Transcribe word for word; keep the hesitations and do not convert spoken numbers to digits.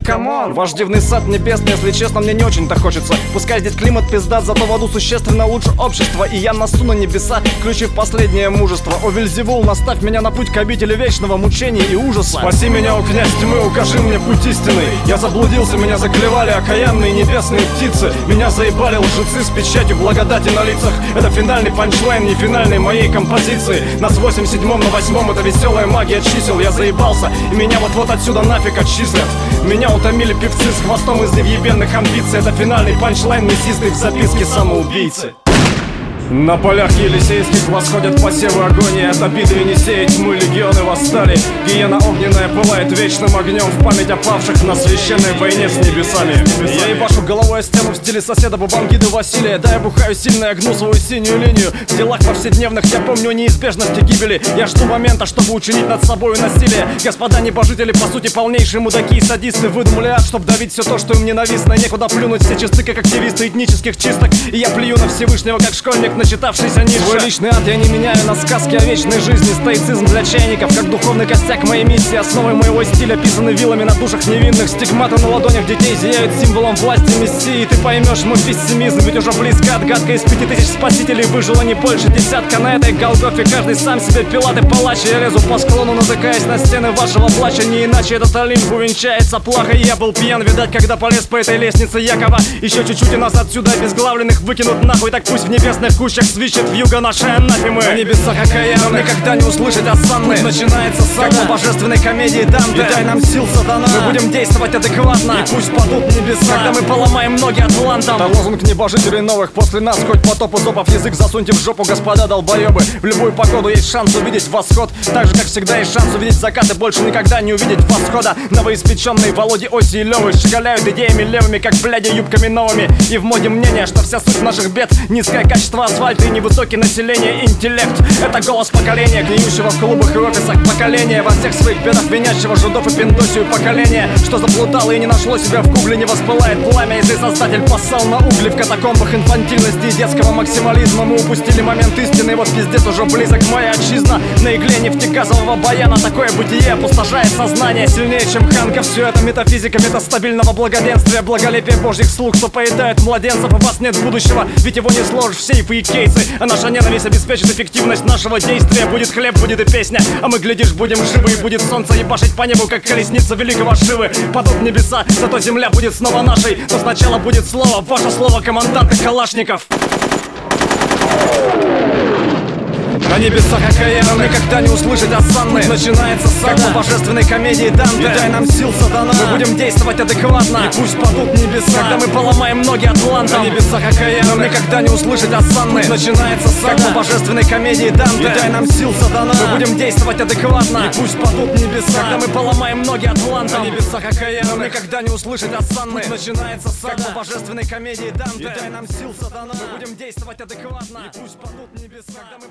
камон. Ваш дивный сад небесный, если честно, мне не очень-то хочется. Пускай здесь климат пиздат, зато в аду существенно лучше общества. И я носу на небеса, включив последнее мужество. О, Вельзевул, наставь меня на путь к обители вечного мучения и ужаса. Спаси меня, о князь тьмы, укажи мне путь истинный. Я заблудился, меня заклевали окаянные небесные птицы. Меня заебали лжецы с печатью благодати на лицах. Это финальный панчлайн, не финальной моей композиции. На с восемь седьмом на восьмом это веселая магия чисел. Я заебался, и меня вот-вот отсюда нафиг отчислят. Меня утомили певцы с хвостом из невъебенных амбиций. Это финальный панчлайн, мясистый в записке самоубийцы. На полях Елисейских восходят посевы агонии. От обиды Енисея тьмы легионы восстали. Гиена огненная пылает вечным огнем в память о павших на священной войне с небесами. Я ебашу головой о стену в стиле соседа Бабангиды Василия. Да, я бухаю сильно, я гну свою синюю линию. В делах повседневных я помню неизбежности гибели. Я жду момента, чтобы учинить над собой насилие. Господа небожители, по сути полнейшие мудаки и садисты, выдумали ад, чтоб давить все то, что им ненавистно. Некуда плюнуть, все чисты, как активисты этнических чисток. И я плюю на Всевышнего, как школьник, начитавшийся ниже. Свой личный ад я не меняю на сказки о вечной жизни. Стоицизм для чайников, как духовный костяк моей миссии. Основой моего стиля писаны вилами на душах невинных. Стигматы на ладонях детей зияют символом власти мессии. Ты поймешь мой пессимизм, ведь уже близко отгадка. Из пяти тысяч спасителей выжило не больше десятка. На этой Голгофе каждый сам себе Пилат и палач. Я лезу по склону, натыкаясь на стены вашего плача. Не иначе этот Олимп увенчается плохо. Я был пьян, видать, когда полез по этой лестнице Якова. Еще чуть-чуть и нас отсюда обезглавленных выкинут нахуй. Так пусть в небесных кущах свищет вьюга нашей анафемы. На небесах окаянных никогда не услышать осанны. Путь начинается сага, как в божественной комедии Данте. И дай нам сил, сатана, мы будем действовать адекватно. И пусть падут небеса, когда мы поломаем ноги атлантам. Это лозунг небожителей новых. После нас хоть потопу зопов язык засуньте в жопу, господа долбоебы. В любую погоду есть шанс увидеть восход. Так же, как всегда, есть шанс увидеть закат и больше никогда не увидеть восхода. Новоиспеченные Володи, Оси и Левы щеголяют идеями левыми, как бляди юбками новыми. И в моде мнение, что вся суть наших бед — низкое качество асфальта и невысокий население интеллект. Это голос поколения, гниющего в клубах и офисах поколения, во всех своих бедах винящего жидов и пиндосию поколения, что заплутало и не нашло себя в гугле. Не воспылает пламя, если создатель поссал на угли. В катакомбах инфантильности и детского максимализма мы упустили момент истины. И вот пиздец уже близок, моя отчизна. На игле нефтегазового баяна такое бытие опустошает сознание сильнее, чем Ханка. Все это метафизика метастабильного благоденствия, благолепие божьих слуг, что поедают младенцев. У вас нет будущего, ведь его не сложишь в сейфы и кейсы. А наша ненависть обеспечит эффективность нашего действия. Будет хлеб, будет и песня, а мы, глядишь, будем живы. И будет солнце ебашить по небу, как колесница великого Шивы. Падут небеса, зато земля будет снова нашей. Но сначала будет слово, ваше слово, команданты Калашников. На небесах окаянных никогда не услышать осанны. Начинается сага, как в божественной комедии Данте. И дай нам сил, сатана, мы будем действовать адекватно. И пусть падут небеса, когда мы поломаем ноги атлантам. На небесах окаянных никогда не услышать осанны. Начинается сага, как в божественной комедии Данте. И дай нам сил, сатана, мы будем действовать адекватно. И пусть падут небеса, когда мы поломаем ноги атлантам. На небесах окаянных никогда не услышать осанны. Начинается сага, как в божественной комедии Данте. И дай нам сил, сатана, мы будем действовать адекватно. И пусть падут небеса, когда мы